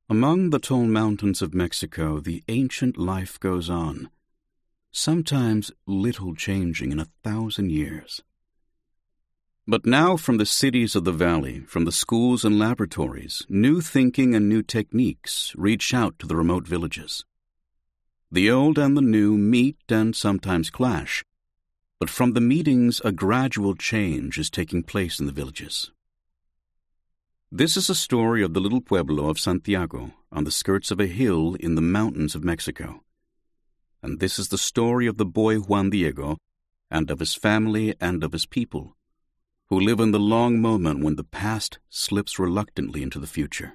Among the tall mountains of Mexico, the ancient life goes on, sometimes little changing in 1,000 years. But now from the cities of the valley, from the schools and laboratories, new thinking and new techniques reach out to the remote villages. The old and the new meet and sometimes clash, but from the meetings a gradual change is taking place in the villages. This is a story of the little pueblo of Santiago on the skirts of a hill in the mountains of Mexico. And this is the story of the boy Juan Diego and of his family and of his people, who live in the long moment when the past slips reluctantly into the future.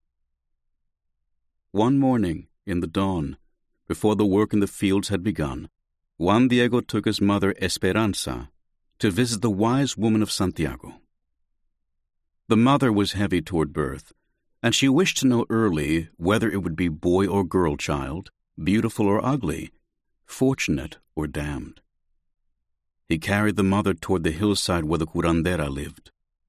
One morning, in the dawn, before the work in the fields had begun, Juan Diego took his mother Esperanza to visit the wise woman of Santiago. The mother was heavy toward birth, and she wished to know early whether it would be boy or girl child, beautiful or ugly, fortunate or damned. He carried the mother toward the hillside where the curandera lived.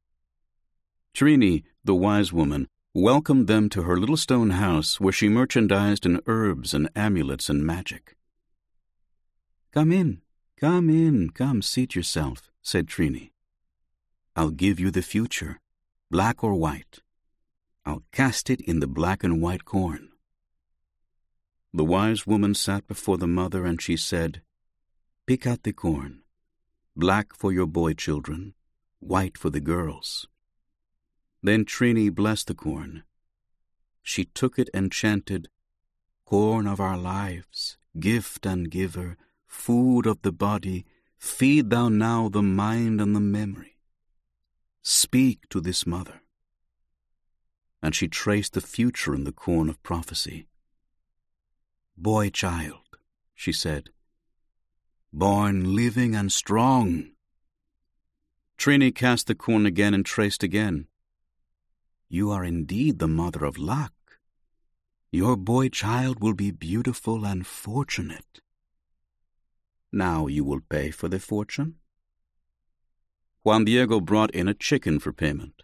Trini, the wise woman, welcomed them to her little stone house where she merchandised in herbs and amulets and magic. Come, seat yourself," said Trini. "I'll give you the future, black or white. I'll cast it in the black and white corn." The wise woman sat before the mother and she said, "Pick out the corn, black for your boy children, white for the girls." Then Trini blessed the corn. She took it and chanted, "Corn of our lives, gift and giver, food of the body, feed thou now the mind and the memory. Speak to this mother." And she traced the future in the corn of prophecy. "Boy child," she said, "born living and strong." Trini cast the corn again and traced again. "You are indeed the mother of luck. Your boy child will be beautiful and fortunate." "Now you will pay for the fortune?" Juan Diego brought in a chicken for payment.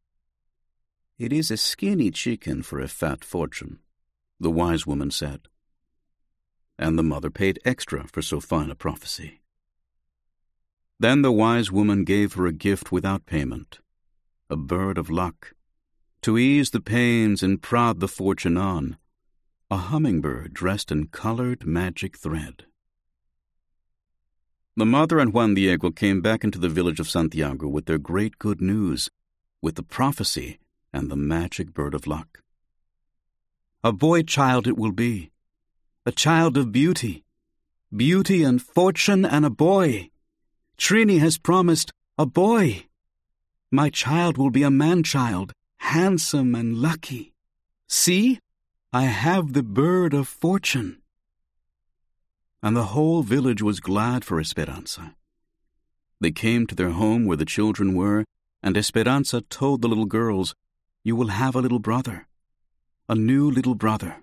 "It is a skinny chicken for a fat fortune," the wise woman said. And the mother paid extra for so fine a prophecy. Then the wise woman gave her a gift without payment, a bird of luck, to ease the pains and prod the fortune on, a hummingbird dressed in colored magic thread. The mother and Juan Diego came back into the village of Santiago with their great good news, with the prophecy and the magic bird of luck. "A boy child it will be, a child of beauty and fortune and a boy. Trini has promised a boy. My child will be a man-child, handsome and lucky. See, I have the bird of fortune." And the whole village was glad for Esperanza. They came to their home where the children were, and Esperanza told the little girls, "You will have a little brother, a new little brother."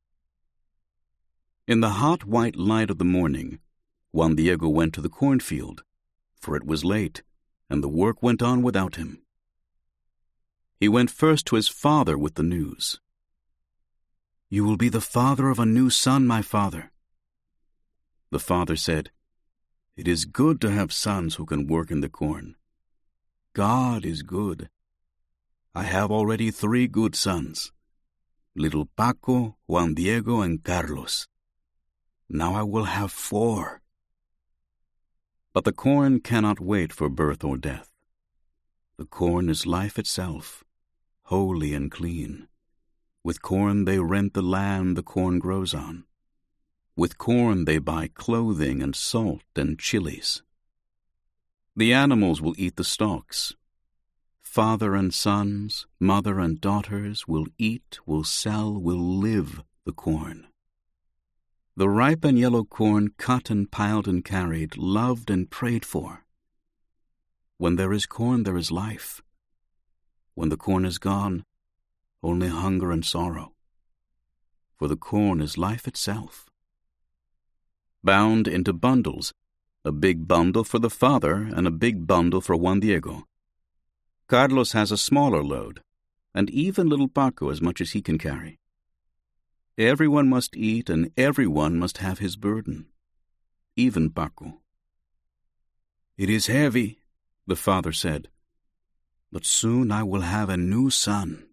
In the hot white light of the morning, Juan Diego went to the cornfield, for it was late, and the work went on without him. He went first to his father with the news. "You will be the father of a new son, my father." The father said, "It is good to have sons who can work in the corn. God is good. I have already 3 good sons, little Paco, Juan Diego, and Carlos. Now I will have 4. But the corn cannot wait for birth or death. The corn is life itself, holy and clean. With corn they rent the land the corn grows on. With corn they buy clothing and salt and chilies. The animals will eat the stalks. Father and sons, mother and daughters will eat, will sell, will live the corn. The ripe and yellow corn cut and piled and carried, loved and prayed for. When there is corn, there is life. When the corn is gone, only hunger and sorrow. For the corn is life itself. Bound into bundles, a big bundle for the father and a big bundle for Juan Diego. Carlos has a smaller load, and even little Paco as much as he can carry. Everyone must eat, and everyone must have his burden, even Paco. "It is heavy," the father said, "but soon I will have a new son."